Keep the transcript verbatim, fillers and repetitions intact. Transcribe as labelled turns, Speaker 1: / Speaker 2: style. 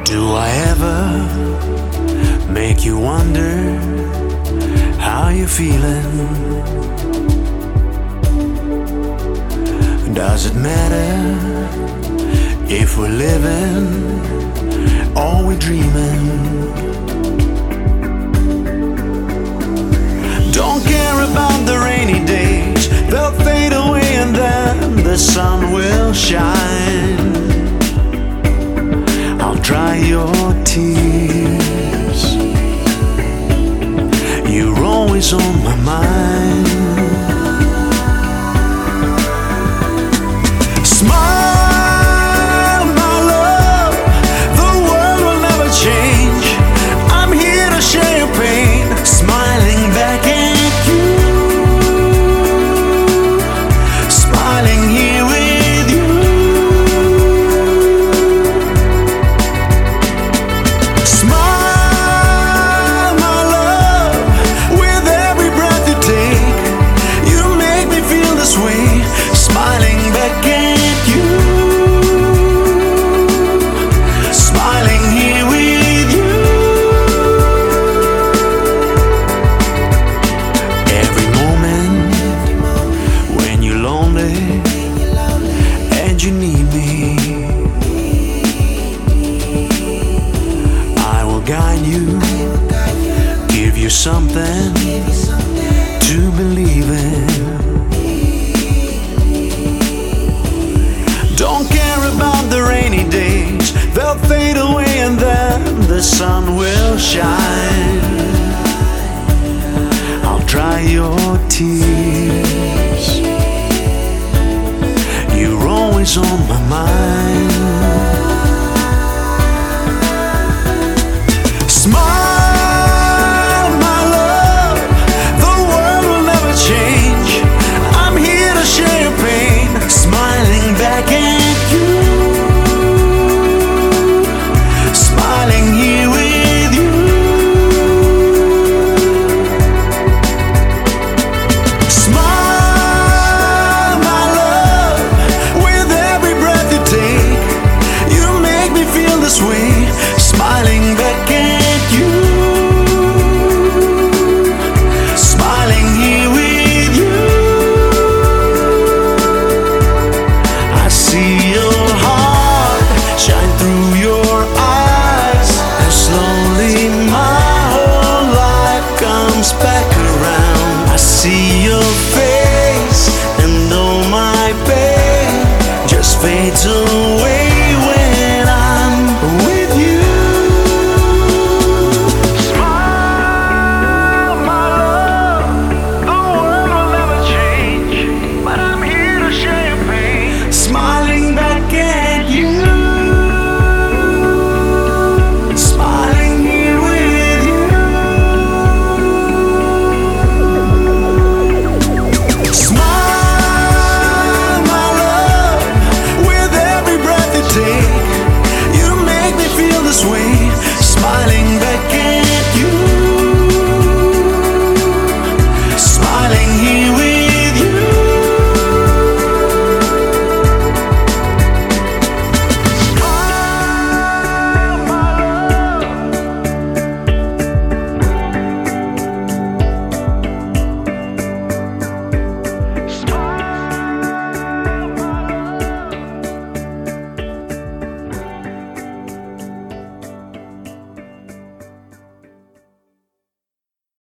Speaker 1: Do I ever make you wonder how you're feeling? Does it matter if we're living or we're dreaming? Don't care about the rainy days, they'll fade away and then the sun will shine. I'll dry your tears, you're always on my mind. Smile, my love, the world will never change. I'm here to share your pain, smiling back at you, smiling here with you. Smile, my love, with every breath you take. You make me feel this way, smiling back at you, smiling here with you. Every moment when you're lonely and you need me, I will guide you, give you something to believe in. Don't care about the rainy days, they'll fade away and then the sun will shine. I'll dry your tears, you're always on my mind. Smile, my love, the world will never change. I'm here to share your pain, smiling back at you, smiling here with you. Smile, my love, with every breath you take. You make me feel this way, smiling back at you, smiling here with you. I see your heart shine through your eyes, and slowly my whole life comes back around. I see your face, and all my pain just fades away.